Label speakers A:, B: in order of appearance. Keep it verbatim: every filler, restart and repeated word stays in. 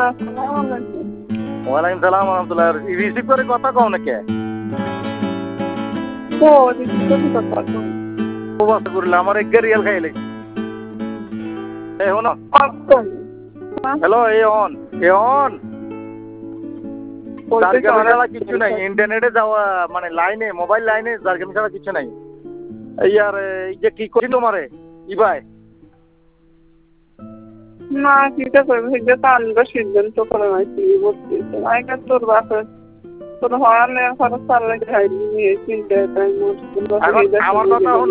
A: আসসালামু আলাইকুম।
B: ওয়ালাইকুম সালাম ওয়া রাহমাতুল্লাহ। রিসিভ করে কথা কও না কে?
A: ও রিসিভ করে কথা কও।
B: ও বাস করলে আমার এক রিয়াল খাইলে। এ হনো। হ্যালো এ অন এ অন। জারগামি ছাড়া কিছু নাই, ইন্টারনেটে যাওয়া মানে লাইনে মোবাইল লাইনে জারগামি ছাড়া কিছু নাই। এই আর এই যে কি করি তোমারে ই ভাই
A: না কিটা করবি সেটা তো আমরা সিদ্ধান্ত করে নাইছি বলছি আইকা তোর বাপে তোর হওয়ার নেই খরচ চাল লাগে হাইলি নিয়ে চিন্তা তাই মোট
B: আমার কথা